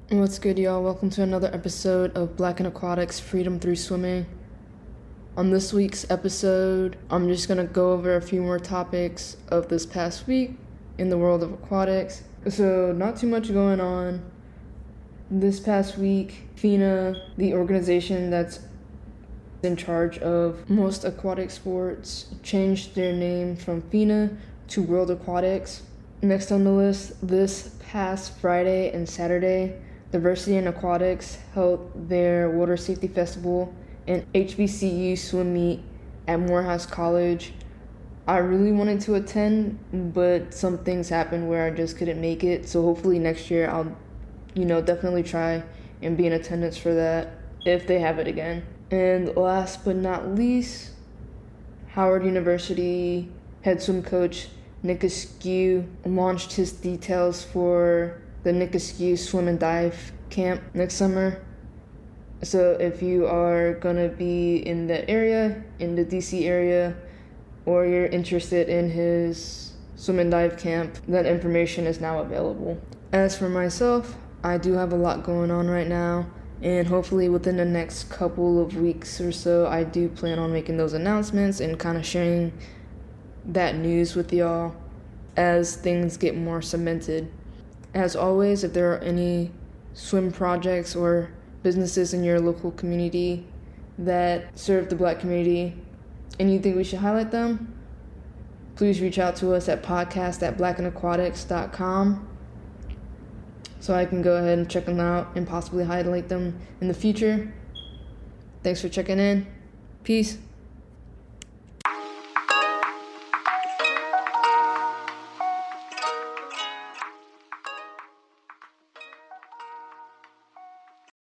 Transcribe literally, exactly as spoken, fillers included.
What's good, y'all? Welcome to another episode of Black and Aquatics Freedom Through Swimming. On this week's episode, I'm just going to go over a few more topics of this past week in the world of aquatics. So, not too much going on. This past week, FINA, the organization that's in charge of most aquatic sports, changed their name from FINA to World Aquatics. Next on the list, this past Friday and Saturday, Diversity in Aquatics held their Water Safety Festival and H B C U swim meet at Morehouse College. I really wanted to attend, but some things happened where I just couldn't make it. So hopefully next year I'll, you know, definitely try and be in attendance for that if they have it again. And last but not least, Howard University head swim coach Nick Askew launched his details for the Nick Askew Swim and Dive Camp next summer. So if you are going to be in that area, in the D C area, or you're interested in his swim and dive camp, that information is now available. As for myself, I do have a lot going on right now, and hopefully within the next couple of weeks or so, I do plan on making those announcements and kind of sharing that news with y'all as things get more cemented. As always, if there are any swim projects or businesses in your local community that serve the Black community and you think we should highlight them, please reach out to us at podcast at black and aquatics dot com so I can go ahead and check them out and possibly highlight them in the future. Thanks for checking in. Peace.